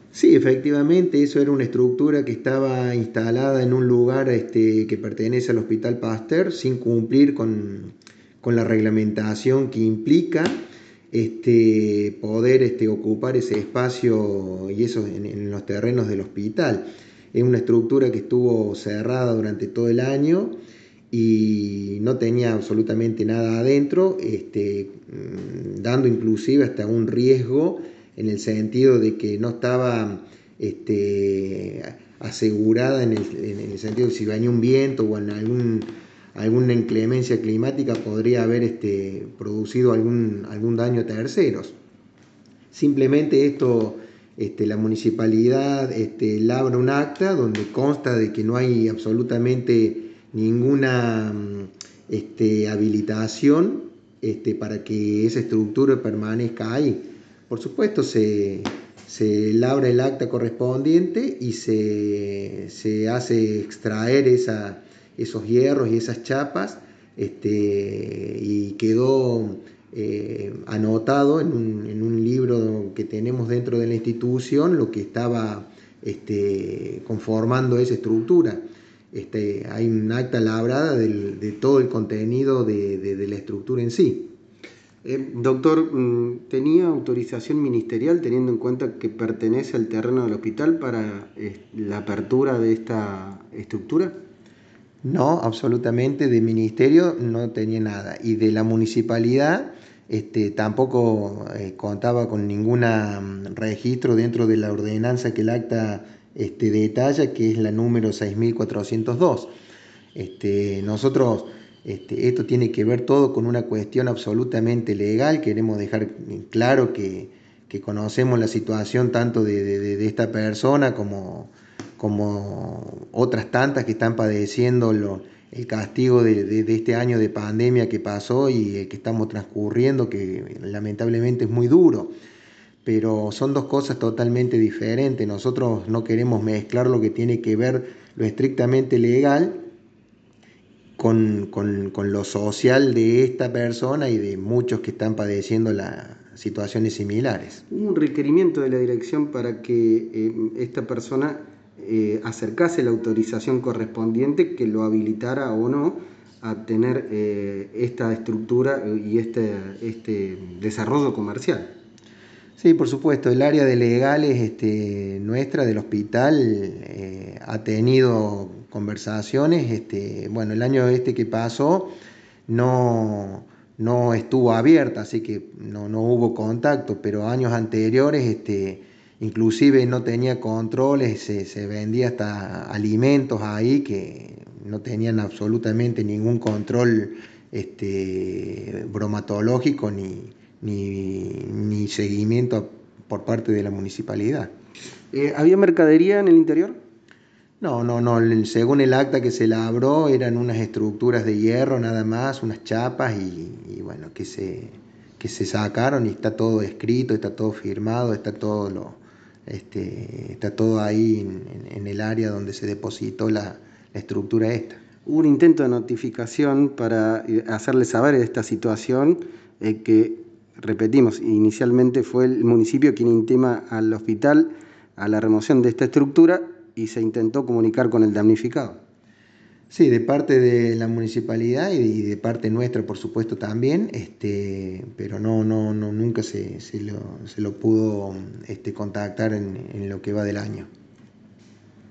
Sí, efectivamente, eso era una estructura que estaba instalada en un lugar que pertenece al Hospital Pasteur sin cumplir con la reglamentación que implica poder ocupar ese espacio y eso en los terrenos del hospital. Es una estructura que estuvo cerrada durante todo el año y no tenía absolutamente nada adentro, dando inclusive hasta un riesgo en el sentido de que no estaba asegurada en el sentido de si venía un viento o en alguna inclemencia climática podría haber producido algún daño a terceros. Simplemente esto, la municipalidad labra un acta donde consta de que no hay absolutamente ninguna habilitación para que esa estructura permanezca ahí. Por supuesto, se labra el acta correspondiente y se hace extraer esos hierros y esas chapas, y quedó anotado en un libro que tenemos dentro de la institución lo que estaba conformando esa estructura. Hay un acta labrada de todo el contenido de la estructura en sí. Doctor, ¿tenía autorización ministerial teniendo en cuenta que pertenece al terreno del hospital para la apertura de esta estructura? No, absolutamente, de ministerio no tenía nada y de la municipalidad tampoco contaba con ningún registro dentro de la ordenanza que el acta detalla, que es la número 6402. Nosotros, esto tiene que ver todo con una cuestión absolutamente legal. Queremos dejar claro que conocemos la situación tanto de esta persona como otras tantas que están padeciendo el castigo de este año de pandemia que pasó y el que estamos transcurriendo, que lamentablemente es muy duro. Pero son dos cosas totalmente diferentes. Nosotros no queremos mezclar lo que tiene que ver lo estrictamente legal con lo social de esta persona y de muchos que están padeciendo las situaciones similares. Hubo un requerimiento de la dirección para que esta persona acercase la autorización correspondiente que lo habilitara o no a tener esta estructura y este desarrollo comercial. Sí, por supuesto, el área de legales nuestra del hospital ha tenido conversaciones. Bueno, el año que pasó no, no estuvo abierta, así que no hubo contacto, pero años anteriores inclusive no tenía controles, se vendía hasta alimentos ahí que no tenían absolutamente ningún control bromatológico ni seguimiento por parte de la municipalidad. ¿Había mercadería en el interior? No, según el acta que se labró eran unas estructuras de hierro nada más, unas chapas y bueno, que se sacaron y está todo escrito, está todo firmado, está todo ahí en el área donde se depositó la estructura esta. Hubo un intento de notificación para hacerle saber esta situación que, repetimos, inicialmente fue el municipio quien intima al hospital a la remoción de esta estructura y se intentó comunicar con el damnificado. Sí, de parte de la municipalidad y de parte nuestra, por supuesto, también, pero nunca se lo pudo contactar en lo que va del año.